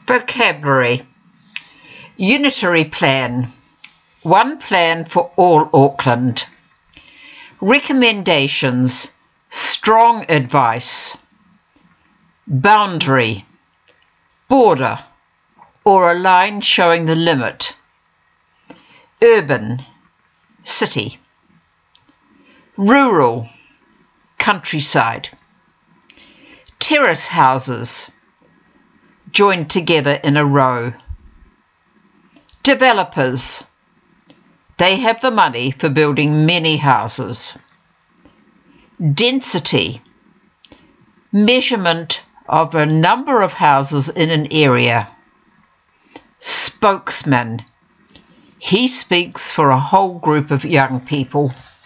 Vocabulary. Unitary plan. One plan for all Auckland. Recommendations. Strong advice. Boundary. Border, or a line showing the limit. Urban. City. Rural. Countryside. Terrace houses, joined together in a row. Developers. They have the money for building many houses. Density. Measurement of a number of houses in an area. Spokesman. He speaks for a whole group of young people.